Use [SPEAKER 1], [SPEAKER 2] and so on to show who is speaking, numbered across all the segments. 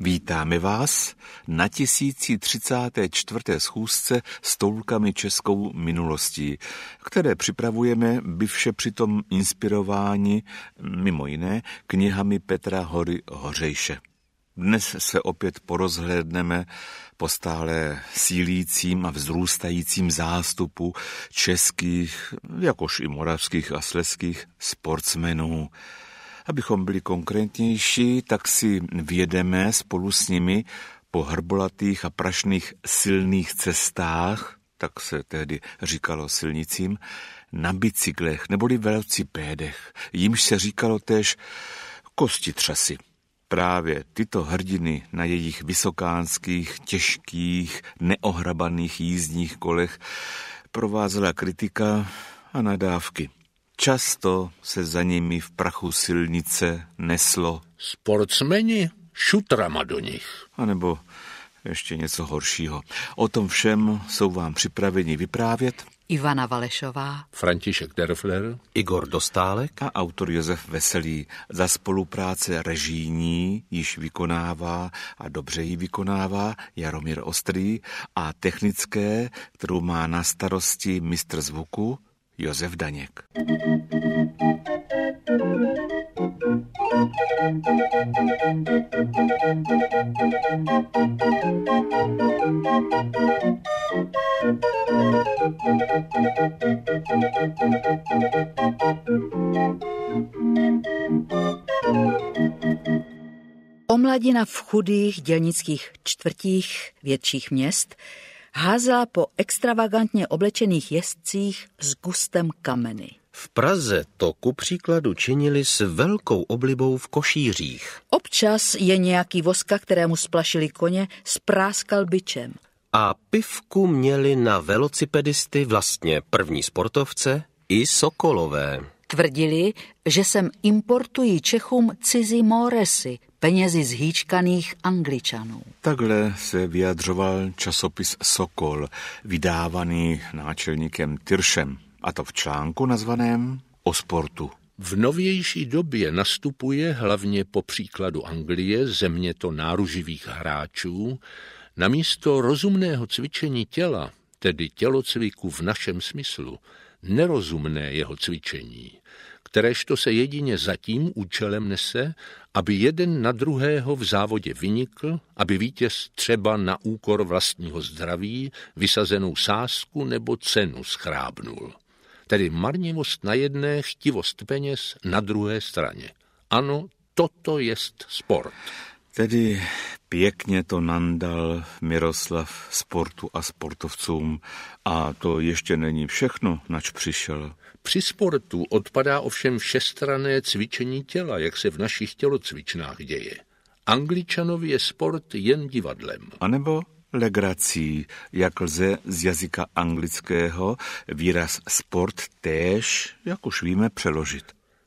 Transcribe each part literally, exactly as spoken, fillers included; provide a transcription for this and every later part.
[SPEAKER 1] Vítáme vás na tisíci třicáté čtvrté schůzce s toulkami českou minulostí, které připravujeme, byvše přitom inspirováni, mimo jiné, knihami Petra Hory Hořejše. Dnes se opět porozhlédneme po stále sílícím a vzrůstajícím zástupu českých, jakož i moravských a slezských sportsmenů. Abychom byli konkrétnější, tak si vjedeme spolu s nimi po hrbolatých a prašných silných cestách, tak se tehdy říkalo silnicím, na bicyklech neboli velocipédech, jimž se říkalo též kostitřasy. Právě tyto hrdiny na jejich vysokánských, těžkých, neohrabaných jízdních kolech provázela kritika a nadávky. Často se za nimi v prachu silnice neslo
[SPEAKER 2] sportsmeni šutrama do nich.
[SPEAKER 1] A nebo ještě něco horšího. O tom všem jsou vám připraveni vyprávět
[SPEAKER 3] Ivana Valešová,
[SPEAKER 2] František Derfler,
[SPEAKER 4] Igor Dostálek
[SPEAKER 1] a autor Josef Veselý. Za spolupráce režijní již vykonává a dobře ji vykonává Jaromír Ostrý a technické, kterou má na starosti mistr zvuku Josef Daněk.
[SPEAKER 3] Omladina v chudých dělnických čtvrtích větších měst házela po extravagantně oblečených jezdcích s gustem kameny.
[SPEAKER 4] V Praze to ku příkladu činili s velkou oblibou v košířích.
[SPEAKER 3] Občas je nějaký voska, kterému splašili koně, spráskal bičem.
[SPEAKER 4] A pivku měli na velocipedisty vlastně první sportovce i sokolové.
[SPEAKER 3] Tvrdili, že sem importují Čechům cizí móresy, penězi zhýčkaných Angličanů.
[SPEAKER 1] Takhle se vyjadřoval časopis Sokol, vydávaný náčelníkem Tyršem, a to v článku nazvaném O sportu.
[SPEAKER 2] V novější době nastupuje hlavně po příkladu Anglie, země to náruživých hráčů, namísto rozumného cvičení těla, tedy tělocviku v našem smyslu, nerozumné jeho cvičení, kteréžto se jedině za tím účelem nese, aby jeden na druhého v závodě vynikl, aby vítěz třeba na úkor vlastního zdraví vysazenou sázku nebo cenu schrábnul. Tedy marnivost na jedné, chtivost peněz na druhé straně. Ano, toto jest sport.
[SPEAKER 1] Tedy pěkně to nandal Miroslav sportu a sportovcům. A to ještě není všechno, nač přišel.
[SPEAKER 2] Při sportu odpadá ovšem všestranné cvičení těla, jak se v našich tělocvičnách děje. Angličanovi je sport jen divadlem.
[SPEAKER 1] A nebo legrací, jak lze z jazyka anglického výraz sport též, jak už víme, přeložit.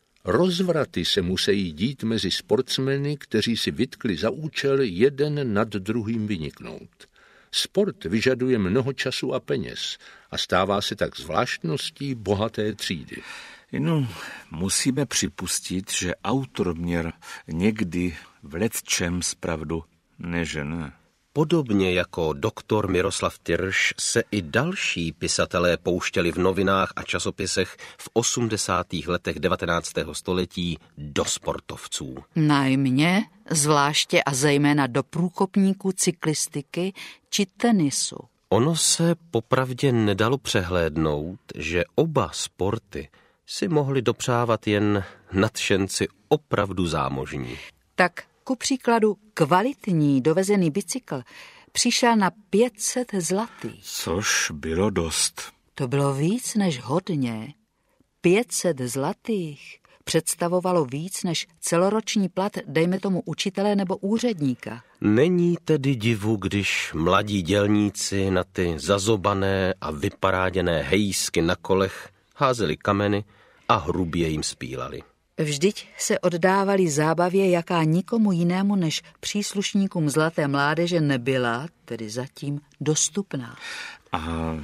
[SPEAKER 2] Rozvraty se musí dít mezi sportsmeny, kteří si vytkli za účel jeden nad druhým vyniknout. Sport vyžaduje mnoho času a peněz a stává se tak zvláštností bohaté třídy.
[SPEAKER 1] No, musíme připustit, že autor měl někdy v lecčem zpravdu, neže ne.
[SPEAKER 4] Podobně jako doktor Miroslav Tyrš se i další pisatelé pouštěli v novinách a časopisech v osmdesátých letech devatenáctého století do sportovců.
[SPEAKER 3] Najmě, zvláště a zejména do průkopníků cyklistiky či tenisu.
[SPEAKER 4] Ono se popravdě nedalo přehlédnout, že oba sporty si mohli dopřávat jen nadšenci opravdu zámožní.
[SPEAKER 3] Tak ku příkladu kvalitní dovezený bicykl přišel na pět set zlatých.
[SPEAKER 1] Což bylo dost.
[SPEAKER 3] To bylo víc než hodně. pět set zlatých představovalo víc než celoroční plat, dejme tomu učitele nebo úředníka.
[SPEAKER 4] Není tedy divu, když mladí dělníci na ty zazobané a vyparáděné hejsky na kolech házeli kameny a hrubě jim spílali.
[SPEAKER 3] Vždyť se oddávali zábavě, jaká nikomu jinému než příslušníkům zlaté mládeže nebyla, tedy zatím dostupná.
[SPEAKER 1] A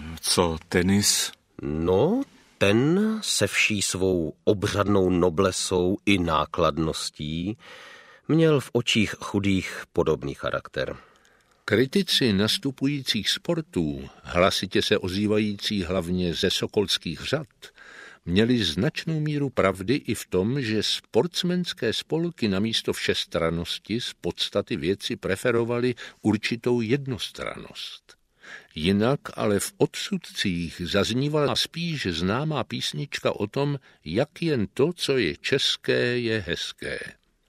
[SPEAKER 1] co tenis?
[SPEAKER 4] No, ten se vší svou obřadnou noblesou i nákladností měl v očích chudých podobný charakter.
[SPEAKER 2] Kritici nastupujících sportů, hlasitě se ozývající hlavně ze sokolských řad, měli značnou míru pravdy i v tom, že sportsmenské spolky namísto všestrannosti z podstaty věci preferovaly určitou jednostrannost. Jinak ale v odsudcích zaznívala spíš známá písnička o tom, jak jen to, co je české, je hezké.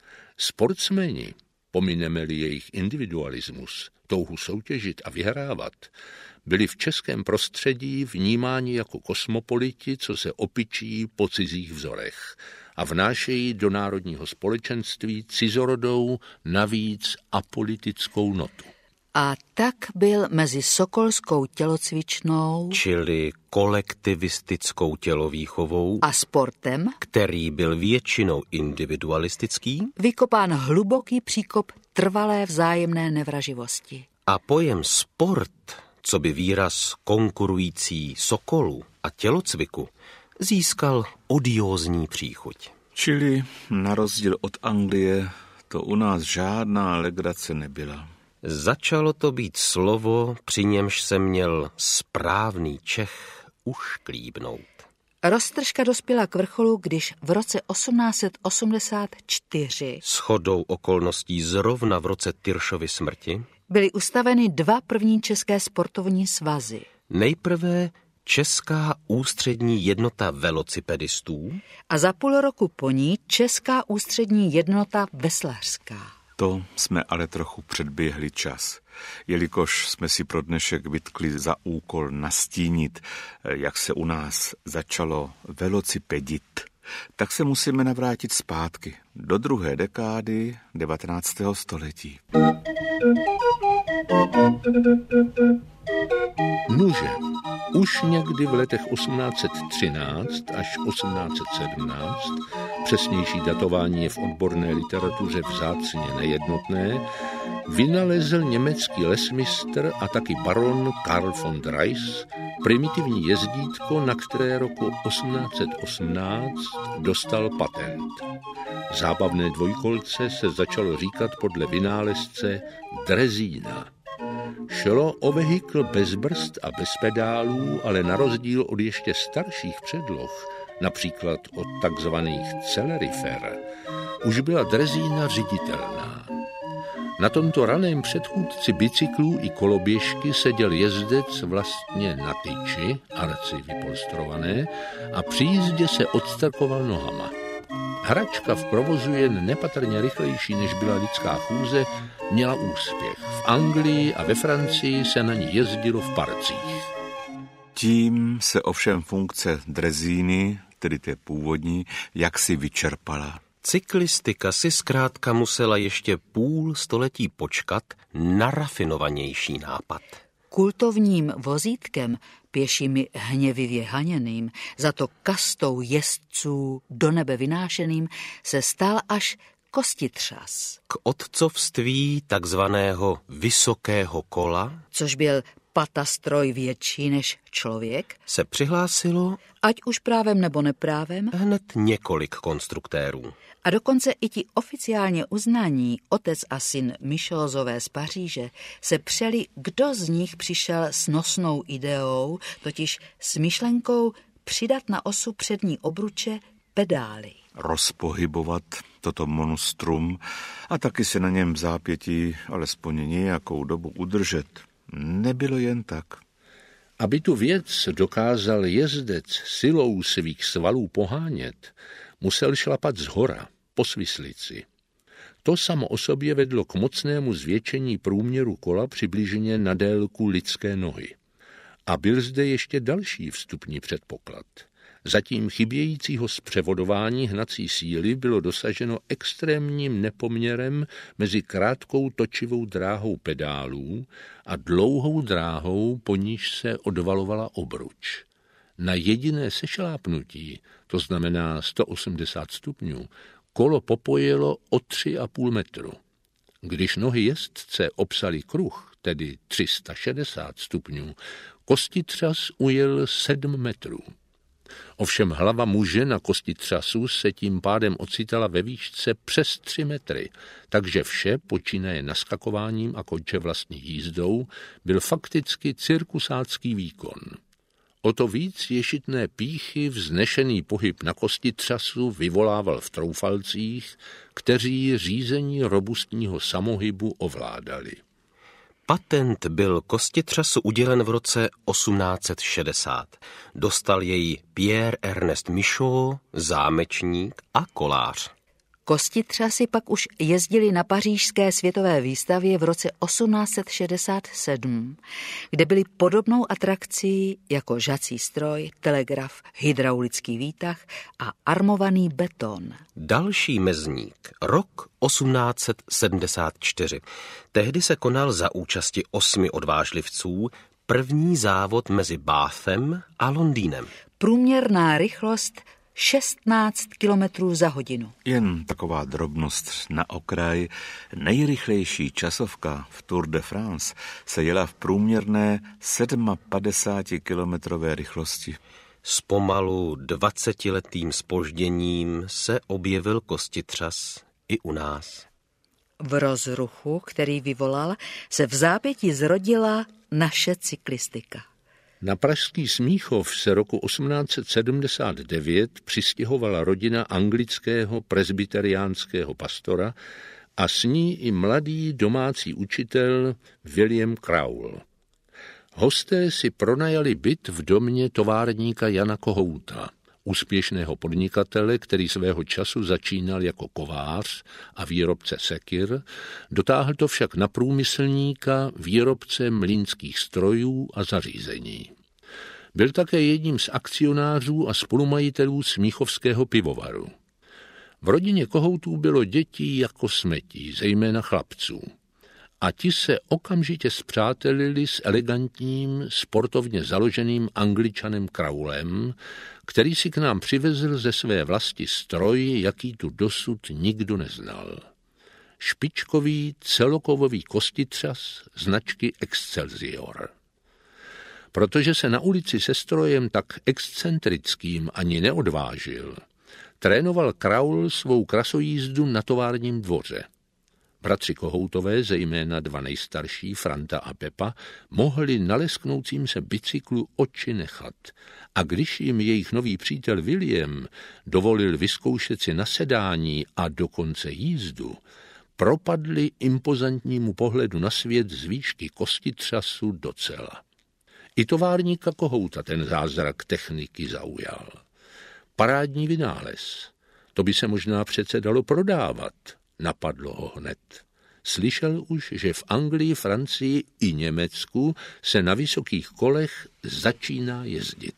[SPEAKER 2] Sportsmeni, pomineme-li jejich individualismus, touhu soutěžit a vyhrávat, byli v českém prostředí vnímáni jako kosmopoliti, co se opičí po cizích vzorech a vnášejí do národního společenství cizorodou navíc apolitickou notu.
[SPEAKER 3] A tak byl mezi sokolskou tělocvičnou,
[SPEAKER 4] čili kolektivistickou tělovýchovou,
[SPEAKER 3] a sportem,
[SPEAKER 4] který byl většinou individualistický,
[SPEAKER 3] vykopán hluboký příkop trvalé vzájemné nevraživosti.
[SPEAKER 4] A pojem sport, co by výraz konkurující sokolu a tělocviku, získal odiózní příchuť.
[SPEAKER 1] Čili na rozdíl od Anglie to u nás žádná legrace nebyla.
[SPEAKER 4] Začalo to být slovo, při němž se měl správný Čech ušklíbnout.
[SPEAKER 3] Roztržka dospěla k vrcholu, když v roce osmnáct set osmdesát čtyři
[SPEAKER 4] shodou okolností zrovna v roce Tyršovy smrti
[SPEAKER 3] byly ustaveny dva první české sportovní svazy.
[SPEAKER 4] Nejprve Česká ústřední jednota velocipedistů
[SPEAKER 3] a za půl roku po ní Česká ústřední jednota veslařská.
[SPEAKER 1] To jsme ale trochu předběhli čas, jelikož jsme si pro dnešek vytkli za úkol nastínit, jak se u nás začalo velocipedit, tak se musíme navrátit zpátky do druhé dekády devatenáctého století.
[SPEAKER 2] Nuže, už někdy v letech osmnáct set třináct až osmnáct set sedmnáct, přesnější datování je v odborné literatuře vzácně nejednotné, vynalezl německý lesmistr a taky baron Karl von Drais primitivní jezdítko, na které roku osmnáct set osmnáct dostal patent. Zábavné dvojkolce se začalo říkat podle vynálezce drezína. Šlo o vehikl bez brzd a bez pedálů, ale na rozdíl od ještě starších předloh, například od takzvaných celerifer, už byla drezína řiditelná. Na tomto raném předchůdci bicyklů i koloběžky seděl jezdec vlastně na tyči, arci vypolstrované, a při jízdě se odstrkoval nohama. Hračka v provozu jen nepatrně rychlejší, než byla lidská chůze, měla úspěch. V Anglii a ve Francii se na ní jezdilo v parcích.
[SPEAKER 1] Tím se ovšem funkce drezíny, tedy té původní, jaksi vyčerpala.
[SPEAKER 4] Cyklistika si zkrátka musela ještě půl století počkat na rafinovanější nápad.
[SPEAKER 3] Kultovním vozítkem, pěšími hněvivě haněným, za to kastou jezdců do nebe vynášeným, se stal až kostitřas.
[SPEAKER 4] K otcovství takzvaného vysokého kola,
[SPEAKER 3] což byl patastroj větší než člověk,
[SPEAKER 4] se přihlásilo,
[SPEAKER 3] ať už právem nebo neprávem,
[SPEAKER 4] hned několik konstruktérů.
[SPEAKER 3] A dokonce i ti oficiálně uznaní otec a syn Michozové z Paříže se přeli, kdo z nich přišel s nosnou ideou, totiž s myšlenkou přidat na osu přední obruče pedály.
[SPEAKER 1] Rozpohybovat toto monstrum a taky se na něm v zápětí alespoň nějakou dobu udržet nebylo jen tak.
[SPEAKER 2] Aby tu věc dokázal jezdec silou svých svalů pohánět, musel šlapat zhora, po svislici. To samo o sobě vedlo k mocnému zvětšení průměru kola přibližně na délku lidské nohy. A byl zde ještě další vstupní předpoklad. Zatím chybějícího zpřevodování hnací síly bylo dosaženo extrémním nepoměrem mezi krátkou točivou dráhou pedálů a dlouhou dráhou, po níž se odvalovala obruč. Na jediné sešlápnutí, to znamená sto osmdesát stupňů, kolo popojilo o tři a půl metru. Když nohy jezdce obsaly kruh, tedy tři sta šedesát stupňů, kostitřas ujel sedm metrů. Ovšem hlava muže na kostitřasu se tím pádem ocitala ve výšce přes tři metry, takže vše, počínaje naskakováním a konče vlastní jízdou, byl fakticky cirkusácký výkon. O to víc ješitné pýchy vznešený pohyb na kostitřasu vyvolával v troufalcích, kteří řízení robustního samohybu ovládali.
[SPEAKER 4] Patent byl kostitřasu udělen v roce osmnáct set šedesát. Dostal jej Pierre Ernest Michaud, zámečník a kolář.
[SPEAKER 3] Kostitřasy pak už jezdili na pařížské světové výstavě v roce osmnáct set šedesát sedm, kde byli podobnou atrakcí jako žací stroj, telegraf, hydraulický výtah a armovaný beton.
[SPEAKER 4] Další mezník, rok osmnáct set sedmdesát čtyři. Tehdy se konal za účasti osmi odvážlivců první závod mezi Bathem a Londýnem.
[SPEAKER 3] Průměrná rychlost šestnáct kilometrů za hodinu.
[SPEAKER 1] Jen taková drobnost na okraj. Nejrychlejší časovka v Tour de France se jela v průměrné padesátkilometrové rychlosti.
[SPEAKER 4] S pomalu dvacetiletým zpožděním se objevil kostitřas i u nás.
[SPEAKER 3] V rozruchu, který vyvolal, se v zápětí zrodila naše cyklistika.
[SPEAKER 2] Na pražský Smíchov se roku osmnáct set sedmdesát devět přistěhovala rodina anglického presbyteriánského pastora a s ní i mladý domácí učitel William Crowell. Hosté si pronajali byt v domě továrníka Jana Kohouta, úspěšného podnikatele, který svého času začínal jako kovář a výrobce sekir, dotáhl to však na průmyslníka, výrobce mlýnských strojů a zařízení. Byl také jedním z akcionářů a spolumajitelů Smíchovského pivovaru. V rodině Kohoutů bylo dětí jako smetí, zejména chlapců. A ti se okamžitě spřátelili s elegantním, sportovně založeným Angličanem Crowellem, který si k nám přivezl ze své vlasti stroj, jaký tu dosud nikdo neznal. Špičkový celokovový kostitřas značky Excelsior. Protože se na ulici se strojem tak excentrickým ani neodvážil, trénoval Crowell svou krasojízdu na továrním dvoře. Bratři Kohoutové, zejména dva nejstarší, Franta a Pepa, mohli na lesknoucím se bicyklu oči nechat. A když jim jejich nový přítel William dovolil vyzkoušet si nasedání a dokonce jízdu, propadli impozantnímu pohledu na svět z výšky kostitřasu docela. I továrníka Kohouta ten zázrak techniky zaujal. Parádní vynález. To by se možná přece dalo prodávat. Napadlo ho hned. Slyšel už, že v Anglii, Francii i Německu se na vysokých kolech začíná jezdit.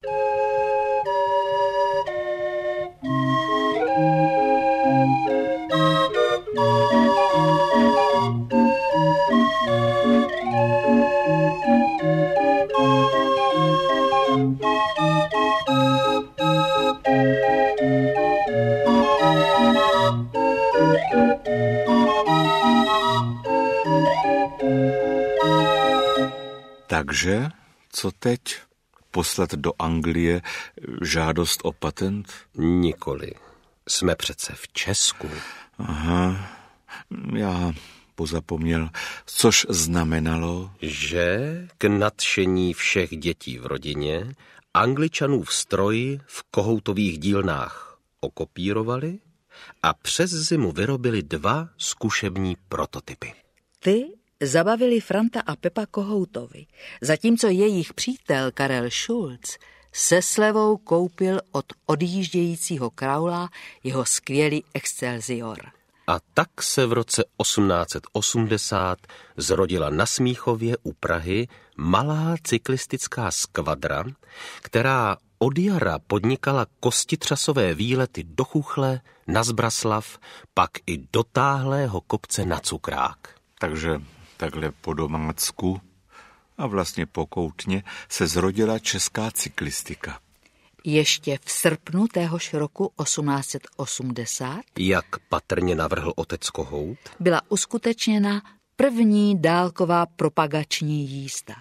[SPEAKER 1] Takže, co teď? Poslat do Anglie žádost o patent?
[SPEAKER 4] Nikoli. Jsme přece v Česku.
[SPEAKER 1] Aha, já pozapomněl, což znamenalo,
[SPEAKER 4] že k nadšení všech dětí v rodině Angličanův stroj v Kohoutových dílnách okopírovali a přes zimu vyrobili dva zkušební prototypy.
[SPEAKER 3] Ty zabavili Franta a Pepa Kohoutovi, zatímco jejich přítel Karel Schulz se slevou koupil od odjíždějícího Crowella jeho skvělý Excelsior.
[SPEAKER 4] A tak se v roce osmnáct set osmdesát zrodila na Smíchově u Prahy malá cyklistická skvadra, která od jara podnikala kostitřasové výlety do Chuchle, na Zbraslav, pak i do táhlého kopce na Cukrák.
[SPEAKER 1] Takže takhle po domácku a vlastně pokoutně se zrodila česká cyklistika.
[SPEAKER 3] Ještě v srpnu téhož roku osmnáct set osmdesát,
[SPEAKER 4] jak patrně navrhl otec Kohout,
[SPEAKER 3] byla uskutečněna první dálková propagační jízda.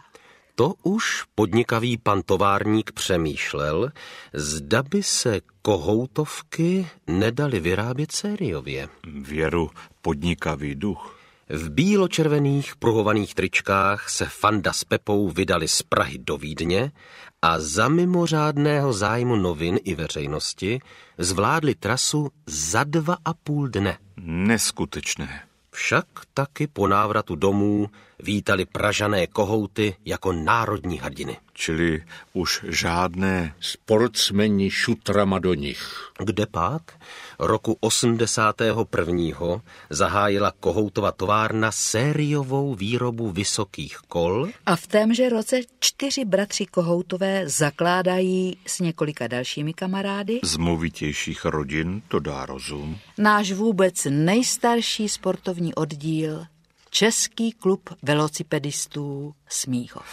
[SPEAKER 4] To už podnikavý pan továrník přemýšlel, zda by se kohoutovky nedaly vyrábět sériově.
[SPEAKER 1] Věru podnikavý duch.
[SPEAKER 4] V bíločervených pruhovaných tričkách se Fanda s Pepou vydali z Prahy do Vídně a za mimořádného zájmu novin i veřejnosti zvládli trasu za dva a půl dne.
[SPEAKER 1] Neskutečné.
[SPEAKER 4] Však taky po návratu domů vítali Pražané kohouty jako národní hrdiny.
[SPEAKER 1] Čili už žádné
[SPEAKER 2] sportsmeni šutrama do nich.
[SPEAKER 4] Kde pak? Roku osmdesátého prvního zahájila Kohoutova továrna sériovou výrobu vysokých kol.
[SPEAKER 3] A v témže roce čtyři bratři Kohoutové zakládají s několika dalšími kamarády
[SPEAKER 1] z movitějších rodin, to dá rozum,
[SPEAKER 3] náš vůbec nejstarší sportovní oddíl, Český klub velocipedistů Smíchov.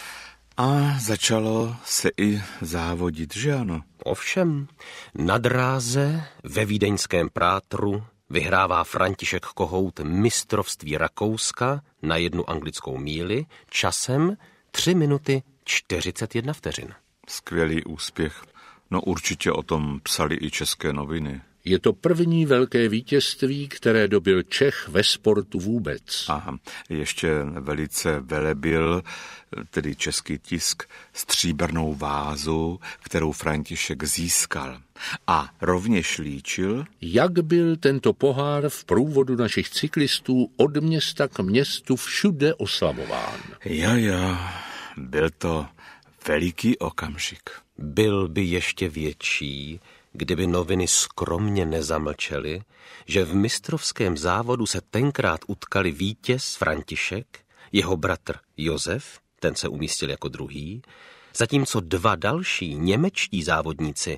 [SPEAKER 1] A začalo se i závodit, že ano?
[SPEAKER 4] Ovšem, na dráze ve vídeňském Prátru vyhrává František Kohout mistrovství Rakouska na jednu anglickou míli časem tři minuty čtyřicet jedna vteřin.
[SPEAKER 1] Skvělý úspěch. No určitě o tom psali i české noviny.
[SPEAKER 2] Je to první velké vítězství, které dobil Čech ve sportu vůbec.
[SPEAKER 1] Aha, ještě velice velebil, tedy český tisk, stříbrnou vázu, kterou František získal. A rovněž líčil,
[SPEAKER 2] jak byl tento pohár v průvodu našich cyklistů od města k městu všude oslavován.
[SPEAKER 1] Jo, jo, byl to veliký okamžik.
[SPEAKER 4] Byl by ještě větší, kdyby noviny skromně nezamlčely, že v mistrovském závodu se tenkrát utkali vítěz František, jeho bratr Josef, ten se umístil jako druhý, zatímco dva další němečtí závodníci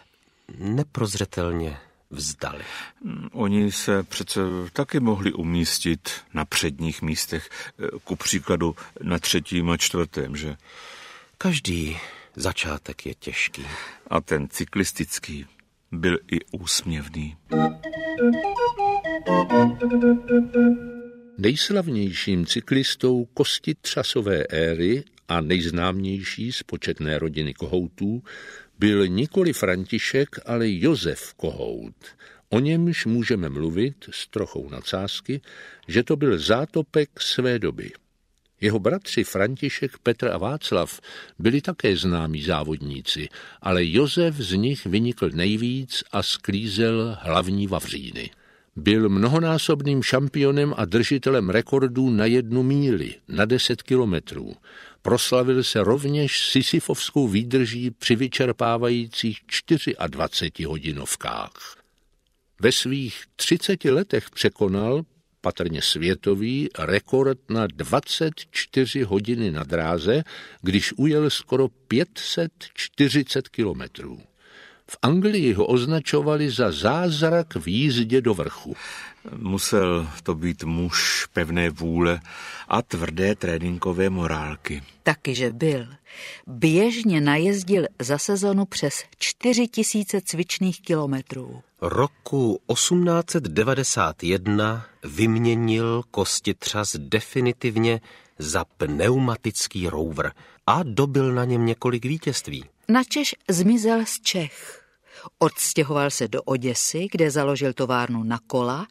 [SPEAKER 4] neprozřetelně vzdali.
[SPEAKER 1] Oni se přece taky mohli umístit na předních místech, ku příkladu na třetím a čtvrtém, že?
[SPEAKER 4] Každý začátek je těžký.
[SPEAKER 1] A ten cyklistický byl i úsměvný.
[SPEAKER 2] Nejslavnějším cyklistou kostitřasové éry a nejznámější z početné rodiny Kohoutů byl nikoli František, ale Josef Kohout. O němž můžeme mluvit s trochou nadsázky, že to byl zátopek své doby. Jeho bratři František, Petr a Václav byli také známí závodníci, ale Josef z nich vynikl nejvíc a sklízel hlavní vavříny. Byl mnohonásobným šampionem a držitelem rekordů na jednu míli, na deset kilometrů. Proslavil se rovněž sisyfovskou výdrží při vyčerpávajících dvaceti hodinovkách. Ve svých třiceti letech překonal patrně světový rekord na dvacet čtyři hodiny na dráze, když ujel skoro pět set čtyřicet kilometrů. V Anglii ho označovali za zázrak v jízdě do vrchu.
[SPEAKER 1] Musel to být muž pevné vůle a tvrdé tréninkové morálky.
[SPEAKER 3] Taky, že byl. Běžně najezdil za sezonu přes čtyři tisíce cvičných kilometrů.
[SPEAKER 4] Roku osmnáct set devadesát jedna vyměnil kostitřas definitivně za pneumatický rover a dobyl na něm několik vítězství.
[SPEAKER 3] Načež zmizel z Čech. Odstěhoval se do Oděsy, kde založil továrnu na kola,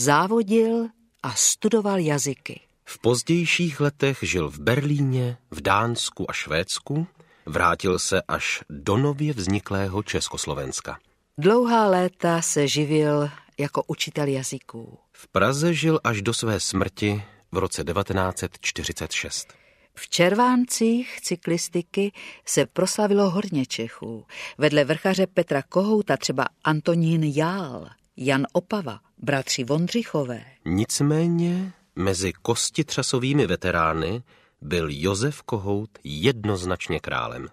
[SPEAKER 3] závodil a studoval jazyky.
[SPEAKER 4] V pozdějších letech žil v Berlíně, v Dánsku a Švédsku, vrátil se až do nově vzniklého Československa.
[SPEAKER 3] Dlouhá léta se živil jako učitel jazyků.
[SPEAKER 4] V Praze žil až do své smrti v roce devatenáct set čtyřicet šest.
[SPEAKER 3] V červáncích cyklistiky se proslavilo hodně Čechů. Vedle vrchaře Petra Kohouta třeba Antonín Jál, Jan Opava, bratři Vondřichové.
[SPEAKER 4] Nicméně mezi kostitřasovými veterány byl Josef Kohout jednoznačně králem.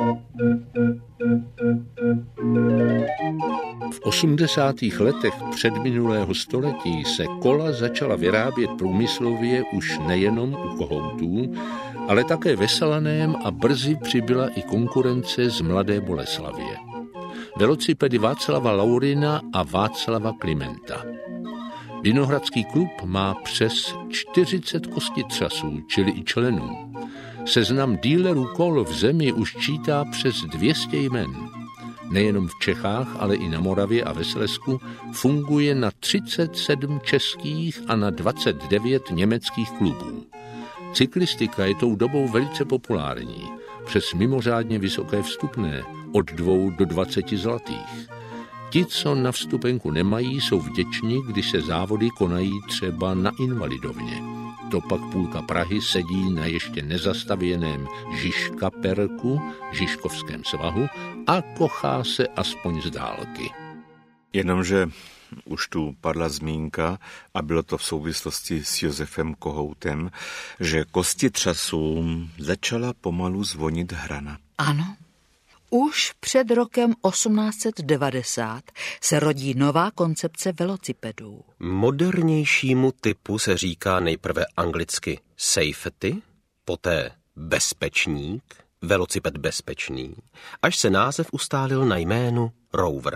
[SPEAKER 2] V osmdesátých letech předminulého století se kola začala vyrábět průmyslově už nejenom u Kohoutů, ale také ve Salaném a brzy přibyla i konkurence z Mladé Boleslavie. Velocipedy Václava Laurina a Václava Klimenta. Vinohradský klub má přes čtyřicet kostitřasů, čili i členů. Seznam dílerů kol v zemi už čítá přes dvě stě jmen. Nejenom v Čechách, ale i na Moravě a ve Slezsku funguje na třicet sedm českých a na dvacet devět německých klubů. Cyklistika je tou dobou velice populární, přes mimořádně vysoké vstupné, od dvou do dvaceti zlatých. Ti, co na vstupenku nemají, jsou vděční, když se závody konají třeba na Invalidovně. To pak půlka Prahy sedí na ještě nezastavěném Žižkaperku, Žižkovském svahu a kochá se aspoň z dálky.
[SPEAKER 1] Jenomže už tu padla zmínka, a bylo to v souvislosti s Josefem Kohoutem, že kostitřasům začala pomalu zvonit hrana.
[SPEAKER 3] Ano. Už před rokem osmnáct set devadesát se rodí nová koncepce velocipedů.
[SPEAKER 4] Modernějšímu typu se říká nejprve anglicky safety, poté bezpečník, velociped bezpečný, až se název ustálil na jménu Rover.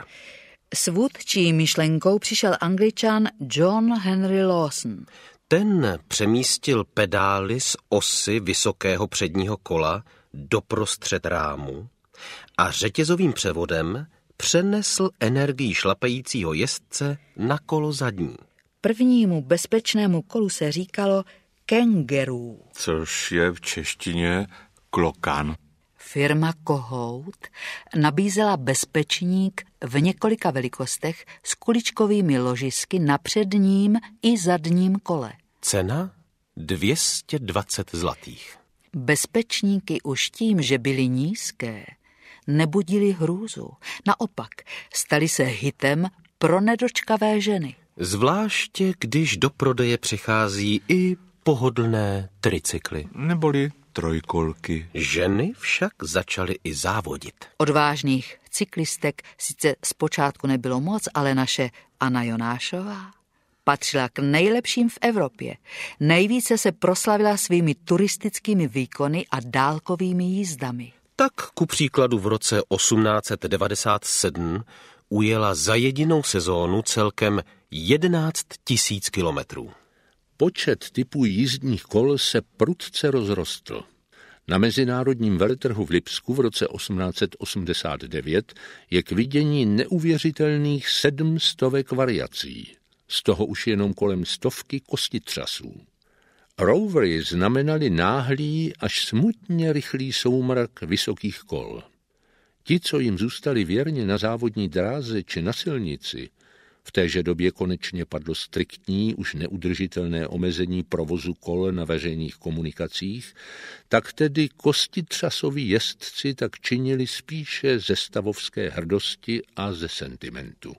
[SPEAKER 3] S vůdčí myšlenkou přišel Angličan John Henry Lawson.
[SPEAKER 4] Ten přemístil pedály z osy vysokého předního kola doprostřed rámu a řetězovým převodem přenesl energii šlapajícího jezdce na kolo zadní.
[SPEAKER 3] Prvnímu bezpečnému kolu se říkalo Kangaroo,
[SPEAKER 1] Což je v češtině klokan.
[SPEAKER 3] Firma Kohout nabízela bezpečník v několika velikostech s kuličkovými ložisky na předním i zadním kole.
[SPEAKER 4] Cena dvě stě dvacet zlatých.
[SPEAKER 3] Bezpečníky už tím, že byly nízké, nebudili hrůzu. Naopak, stali se hitem pro nedočkavé ženy.
[SPEAKER 4] Zvláště, když do prodeje přichází i pohodlné tricykly.
[SPEAKER 1] Neboli trojkolky.
[SPEAKER 4] Ženy však začaly i závodit.
[SPEAKER 3] Odvážných cyklistek sice zpočátku nebylo moc, ale naše Anna Jonášová patřila k nejlepším v Evropě. Nejvíce se proslavila svými turistickými výkony a dálkovými jízdami.
[SPEAKER 4] Tak ku příkladu v roce osmnáct set devadesát sedm ujela za jedinou sezónu celkem jedenáct tisíc kilometrů.
[SPEAKER 2] Počet typů jízdních kol se prudce rozrostl. Na mezinárodním veletrhu v Lipsku v roce osmnáct set osmdesát devět je k vidění neuvěřitelných sedm stovek variací. Z toho už jenom kolem stovky kostitřasů. Rovery znamenali náhlý až smutně rychlý soumrak vysokých kol. Ti, co jim zůstali věrně na závodní dráze či na silnici, v téže době konečně padlo striktní, už neudržitelné omezení provozu kol na veřejných komunikacích, tak tedy kostitřasoví jezdci tak činili spíše ze stavovské hrdosti a ze sentimentu.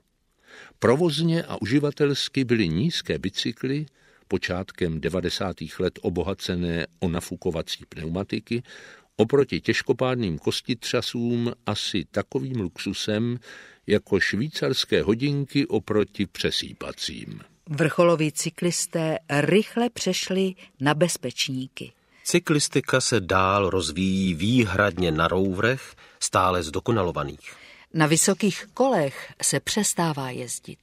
[SPEAKER 2] Provozně a uživatelsky byly nízké bicykly, počátkem devadesátých let obohacené o nafukovací pneumatiky, oproti těžkopádným kostitřasům asi takovým luxusem, jako švýcarské hodinky oproti přesýpacím.
[SPEAKER 3] Vrcholoví cyklisté rychle přešli na bezpečníky.
[SPEAKER 4] Cyklistika se dál rozvíjí výhradně na roverech, stále zdokonalovaných.
[SPEAKER 3] Na vysokých kolech se přestává jezdit.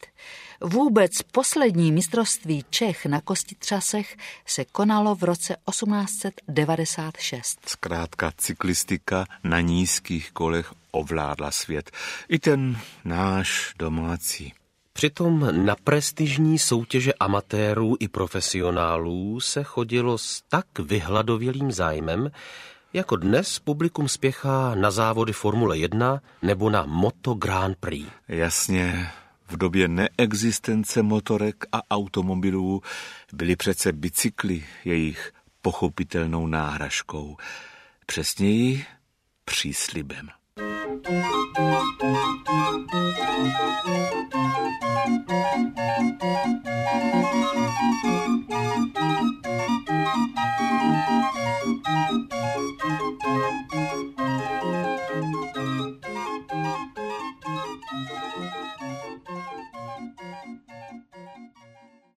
[SPEAKER 3] Vůbec poslední mistrovství Čech na kostitřasech se konalo v roce osmnáct set devadesát šest.
[SPEAKER 1] Zkrátka cyklistika na nízkých kolech ovládla svět. I ten náš domácí.
[SPEAKER 4] Přitom na prestižní soutěže amatérů i profesionálů se chodilo s tak vyhladovělým zájmem, jako dnes publikum spěchá na závody Formule jedna nebo na Moto Grand Prix.
[SPEAKER 1] Jasně, v době neexistence motorek a automobilů byly přece bicykly jejich pochopitelnou náhražkou. Přesněji příslibem.